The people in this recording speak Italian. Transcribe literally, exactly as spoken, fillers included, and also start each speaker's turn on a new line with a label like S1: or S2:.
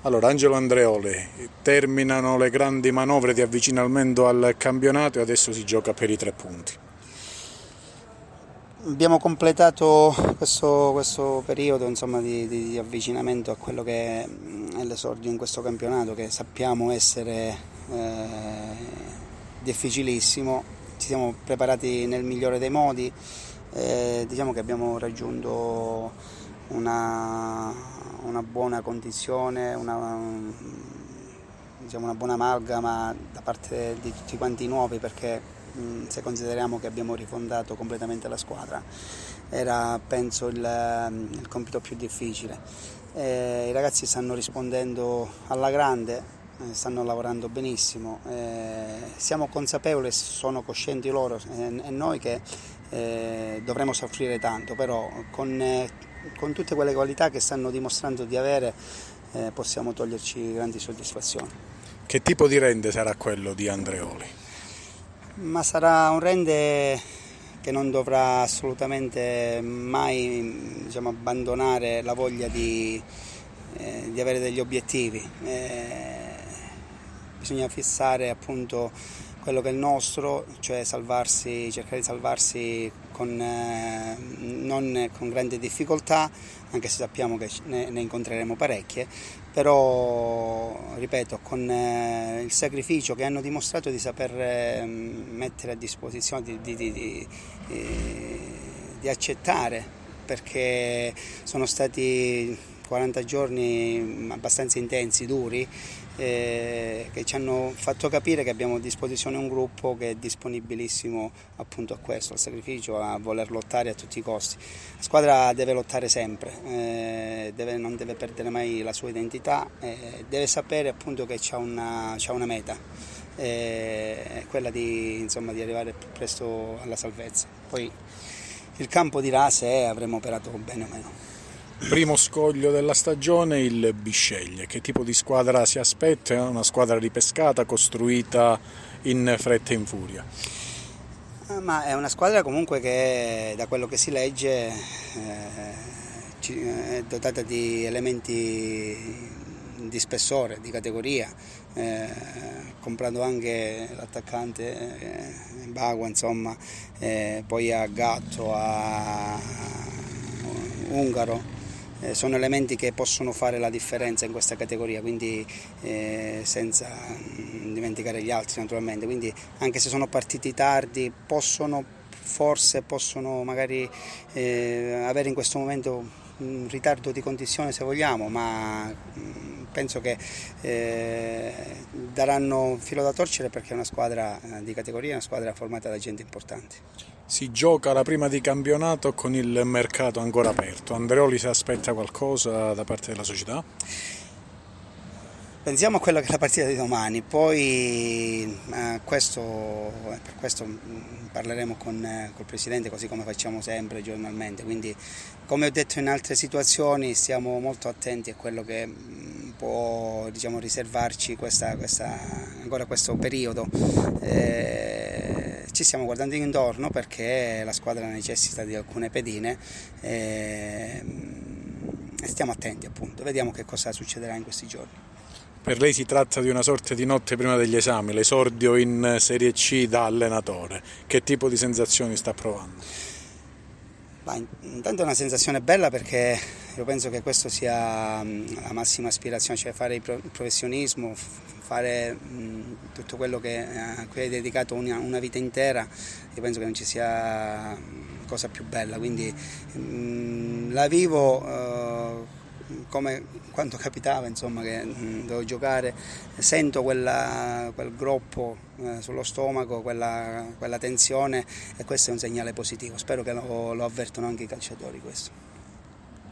S1: Allora, Angelo Andreoli, terminano le grandi manovre di avvicinamento al campionato e adesso si gioca per i tre punti.
S2: Abbiamo completato questo, questo periodo insomma, di, di avvicinamento a quello che è l'esordio in questo campionato, che sappiamo essere eh, difficilissimo. Ci siamo preparati nel migliore dei modi, eh, diciamo che abbiamo raggiunto una, una buona condizione, una, diciamo una buona amalgama da parte di tutti quanti i nuovi, perché se consideriamo che abbiamo rifondato completamente la squadra era penso il, il compito più difficile. Eh, i ragazzi stanno rispondendo alla grande, eh, stanno lavorando benissimo, eh, siamo consapevoli, sono coscienti loro eh, e noi che eh, dovremo soffrire tanto, però con, eh, con tutte quelle qualità che stanno dimostrando di avere eh, possiamo toglierci grandi soddisfazioni.
S1: Che tipo di rende sarà quello di Andreoli?
S2: Ma sarà un rende che non dovrà assolutamente mai diciamo, abbandonare la voglia di, eh, di avere degli obiettivi. Eh, bisogna fissare appunto quello che è il nostro, cioè salvarsi, cercare di salvarsi con, eh, non con grande difficoltà, anche se sappiamo che ne, ne incontreremo parecchie, però ripeto con eh, il sacrificio che hanno dimostrato di saper eh, mettere a disposizione, di, di, di, di, di accettare, perché sono stati quaranta giorni abbastanza intensi, duri, eh, che ci hanno fatto capire che abbiamo a disposizione un gruppo che è disponibilissimo appunto a questo, al sacrificio, a voler lottare a tutti i costi. La squadra deve lottare sempre, eh, deve, non deve perdere mai la sua identità, eh, deve sapere appunto che c'ha una, c'ha una meta, eh, quella di, insomma, di arrivare più presto alla salvezza. Poi il campo dirà se avremo operato bene o meno.
S1: Primo scoglio della stagione, il Bisceglie. Che tipo di squadra si aspetta? Una squadra ripescata, costruita in fretta e in furia?
S2: Ah, ma è una squadra comunque che, da quello che si legge, eh, è dotata di elementi di spessore, di categoria, eh, comprando anche l'attaccante eh, Bagua, insomma, eh, poi a Gatto, a Ungaro. Eh, sono elementi che possono fare la differenza in questa categoria, quindi eh, senza dimenticare gli altri naturalmente, quindi anche se sono partiti tardi possono forse possono magari eh, avere in questo momento un ritardo di condizione se vogliamo, ma mh, penso che eh, daranno filo da torcere, perché è una squadra eh, di categoria, una squadra formata da gente importante.
S1: Si gioca la prima di campionato con il mercato ancora aperto. Andreoli si aspetta qualcosa da parte della società?
S2: Pensiamo a quella che è la partita di domani, poi eh, questo, per questo parleremo con eh, col Presidente, così come facciamo sempre giornalmente, quindi come ho detto in altre situazioni stiamo molto attenti a quello che mh, può diciamo, riservarci questa, questa, ancora questo periodo. Eh, ci stiamo guardando intorno perché la squadra necessita di alcune pedine eh, e stiamo attenti appunto, vediamo che cosa succederà in questi giorni.
S1: Per lei si tratta di una sorta di notte prima degli esami, l'esordio in Serie C da allenatore. Che tipo di sensazioni sta provando?
S2: Ma intanto è una sensazione bella, perché io penso che questo sia la massima aspirazione, cioè fare il professionismo, fare tutto quello che, a cui hai dedicato una, una vita intera. Io penso che non ci sia cosa più bella, quindi mh, la vivo eh, come quando capitava insomma che mh, dovevo giocare, sento quella, quel groppo eh, sullo stomaco, quella, quella tensione, e questo è un segnale positivo, spero che lo, lo avvertano anche i calciatori questo.